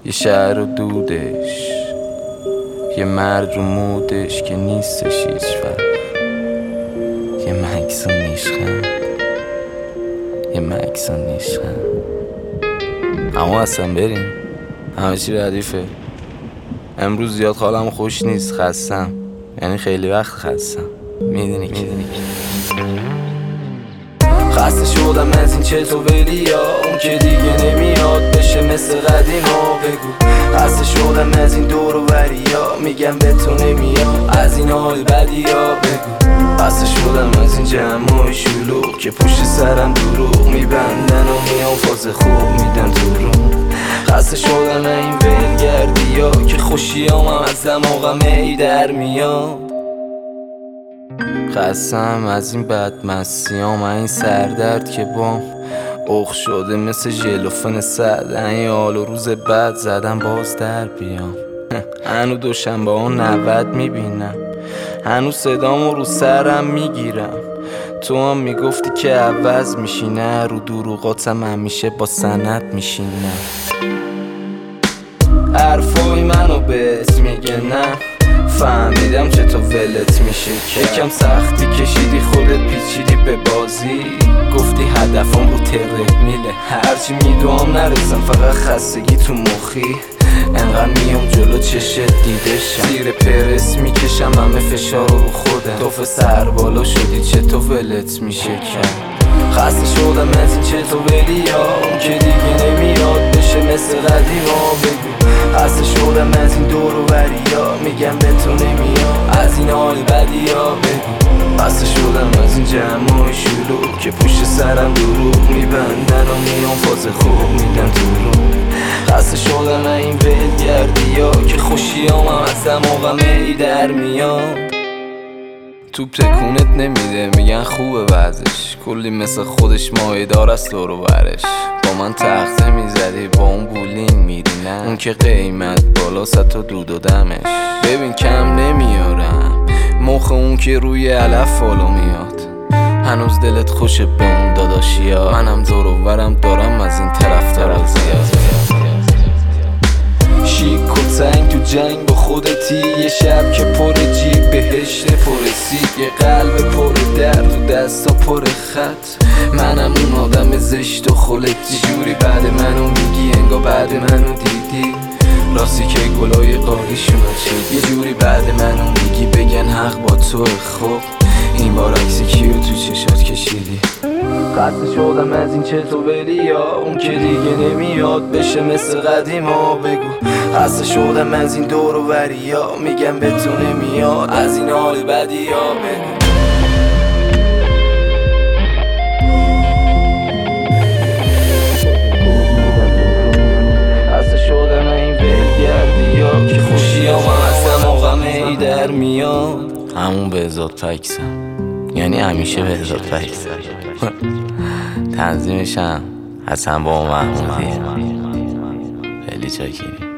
یه شهر و دودش، یه مرد رو مودش که نیستش هیچ وقت، یه مکس و نیشخند، یه مکس و نیشخند. اما اصلا بریم، همه چی ردیفه. امروز زیاد حالم خوش نیست، خستم، یعنی خیلی وقت خستم. میدونی که خسته شدم از این چه تو ولیا، اون که دیگه نمیاد بشه مثل قدیما. بگو خسته شدم از این دور و بریا، میگم به تو نمیاد از این حال بدیا. بگو خسته شدم از این جمع شلوغ که پشت سرم دروغ میبندن و میان فاز خوب میدن تو رو. خسته شدم این ولگردی ها که خوشیامم از دماغم ای در میاد. خستم از این بدمستیام، این سردرد که بام اخ شده مثل ژلوفن سد. این حال و روز بعد زدم باز در بیام. هنو دوشنبه ها 90 میبینم، هنو صدامو رو سرم میگیرم. تو هم میگفتی که عوض میشی، نه رو دروغاتم همیشه با سند میشینم. حرفای منو بهت میگه نه، فهمیدم چه تو ولت میشه. یکم سختی کشیدی خودت پیچیدی به بازی، گفتی هدفم رو تره میله. هرچی میدوام نرسم فقط خستگی تو مخی، انقدر میام جلو چشت دیدشم. زیر پرس میکشم همه فشار رو خودم، توف سر بالا شدی چه تو ولت میشه کرد. خسته شدم از این چه تو ولیا، اون که دیگه نمیاد بشه مثل قدیما. بگو خسته شدم از این دور و بریا، میگم به تو نمیاد از این حال بدیا. بگو خسته شدم از این جمع شلوغ که پشت سرم دروغ میبندن و میان فاز خوب میدن تو رو. خسته شدم این ولگردی ها که خوشیامم از دماغم ای در میاد. توپ تکونت نمیده میگن خوبه وضعش، کلی مثل خودش مایدار است دور و برش. با من تخته میزدی با اون بولینگ میری، نه اون که قیمت بالا ست تا دود و دمش. ببین کم نمیارم مخ اون که روی علف فالو میاد. هنوز دلت خوشه به اون داداشیا، منم دور و برم دارم از این طرفدارا زیاد. شیک و تنگ تو جنگ با خودتی، یه شب که پر جیب بهشت پرسید، یه قلب پر درد و دستا پر خط. منم اون آدم زشت و خلطی، جوری بعد منو میگی انگا بعد منو دیدی. راستی که گلای قاریشونو چید، یه جوری بعد منو میگی بگن حق با تو. خب این بار عکس کیو تو چشات کشیدی؟ خسته شدم از این چه تو ولیا، اون که دیگه نمیاد بشه مثل قدیما. بگو خسته شدم از این دور و بریا، میگم به تو نمیاد از این حال بدیا. بگو خسته شدم این ولگردی ها که خوشیامم از دماغم ای در میاد. همون بهزاد پکسم، یعنی همیشه بهزاد پکسم. تنظیمشم حسن با محمودی. خیلی چاکری.